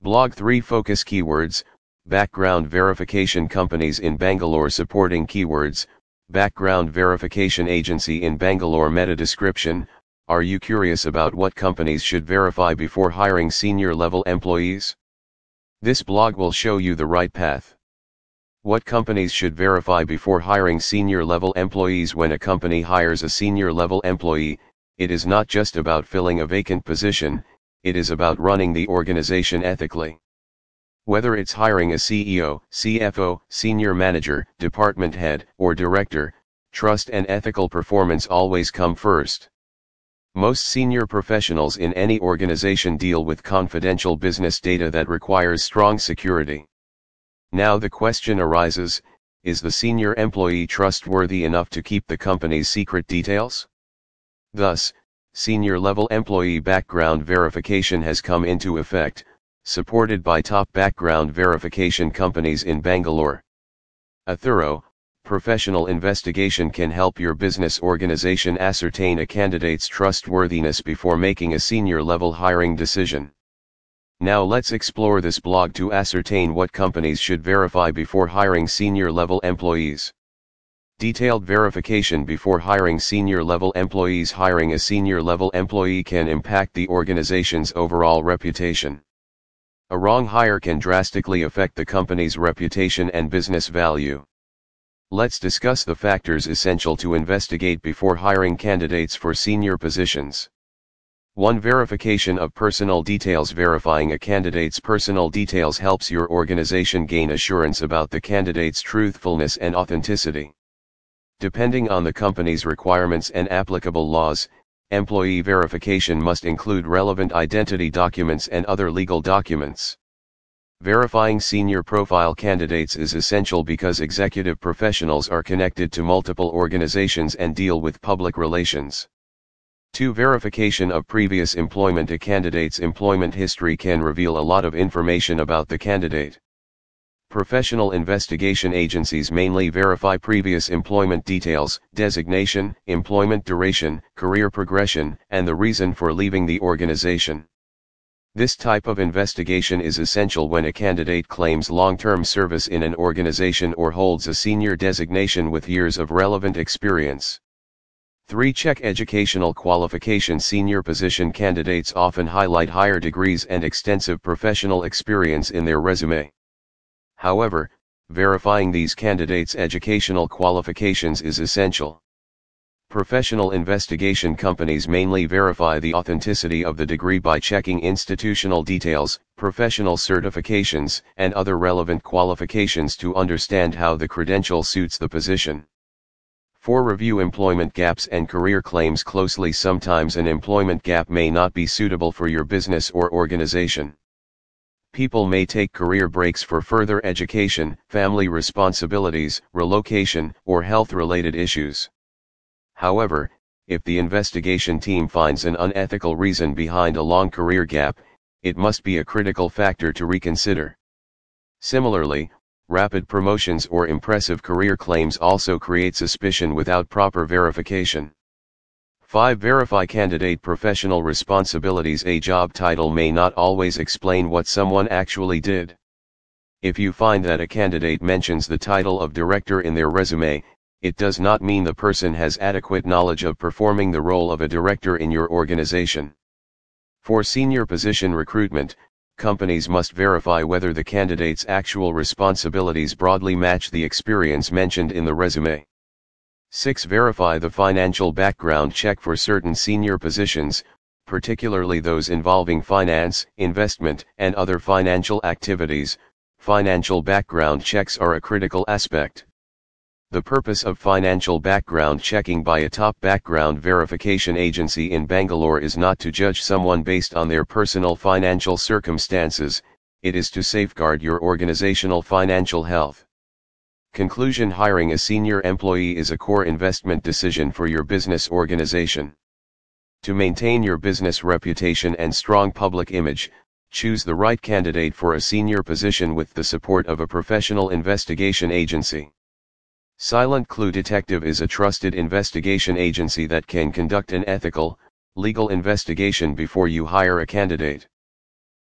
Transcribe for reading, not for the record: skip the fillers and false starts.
Blog 3 Focus Keywords, Background Verification Companies in Bangalore Supporting Keywords, Background Verification Agency in Bangalore. Meta description: are you curious about what companies should verify before hiring senior level employees? This blog will show you the right path. What companies should verify before hiring senior level employees? When a company hires a senior level employee, it is not just about filling a vacant position, it is about running the organization ethically. Whether it's hiring a CEO, CFO, senior manager, department head, or director, trust and ethical performance always come first. Most senior professionals in any organization deal with confidential business data that requires strong security. Now the question arises, is the senior employee trustworthy enough to keep the company's secret details? Thus, senior level employee background verification has come into effect, supported by top background verification companies in Bangalore. A thorough, professional investigation can help your business organization ascertain a candidate's trustworthiness before making a senior level hiring decision. Now let's explore this blog to ascertain what companies should verify before hiring senior level employees. Detailed verification before hiring senior level employees. Hiring a senior level employee can impact the organization's overall reputation. A wrong hire can drastically affect the company's reputation and business value. Let's discuss the factors essential to investigate before hiring candidates for senior positions. 1. Verification of personal details. Verifying a candidate's personal details helps your organization gain assurance about the candidate's truthfulness and authenticity. Depending on the company's requirements and applicable laws, employee verification must include relevant identity documents and other legal documents. Verifying senior profile candidates is essential because executive professionals are connected to multiple organizations and deal with public relations. 2. Verification of previous employment. A candidate's employment history can reveal a lot of information about the candidate. Professional investigation agencies mainly verify previous employment details, designation, employment duration, career progression, and the reason for leaving the organization. This type of investigation is essential when a candidate claims long-term service in an organization or holds a senior designation with years of relevant experience. 3. Check educational qualifications. Senior position candidates often highlight higher degrees and extensive professional experience in their resume. However, verifying these candidates' educational qualifications is essential. Professional investigation companies mainly verify the authenticity of the degree by checking institutional details, professional certifications, and other relevant qualifications to understand how the credential suits the position. 4. Review employment gaps and career claims closely. Sometimes an employment gap may not be suitable for your business or organization. People may take career breaks for further education, family responsibilities, relocation, or health-related issues. However, if the investigation team finds an unethical reason behind a long career gap, it must be a critical factor to reconsider. Similarly, rapid promotions or impressive career claims also create suspicion without proper verification. 5. Verify candidate professional responsibilities. A job title may not always explain what someone actually did. If you find that a candidate mentions the title of director in their resume, it does not mean the person has adequate knowledge of performing the role of a director in your organization. For senior position recruitment, companies must verify whether the candidate's actual responsibilities broadly match the experience mentioned in the resume. 6. Verify the financial background. Check for certain senior positions, particularly those involving finance, investment, and other financial activities. Financial background checks are a critical aspect. The purpose of financial background checking by a top background verification agency in Bangalore is not to judge someone based on their personal financial circumstances, it is to safeguard your organizational financial health. Conclusion: hiring a senior employee is a core investment decision for your business organization. To maintain your business reputation and strong public image, choose the right candidate for a senior position with the support of a professional investigation agency. Silent Clue Detective is a trusted investigation agency that can conduct an ethical, legal investigation before you hire a candidate.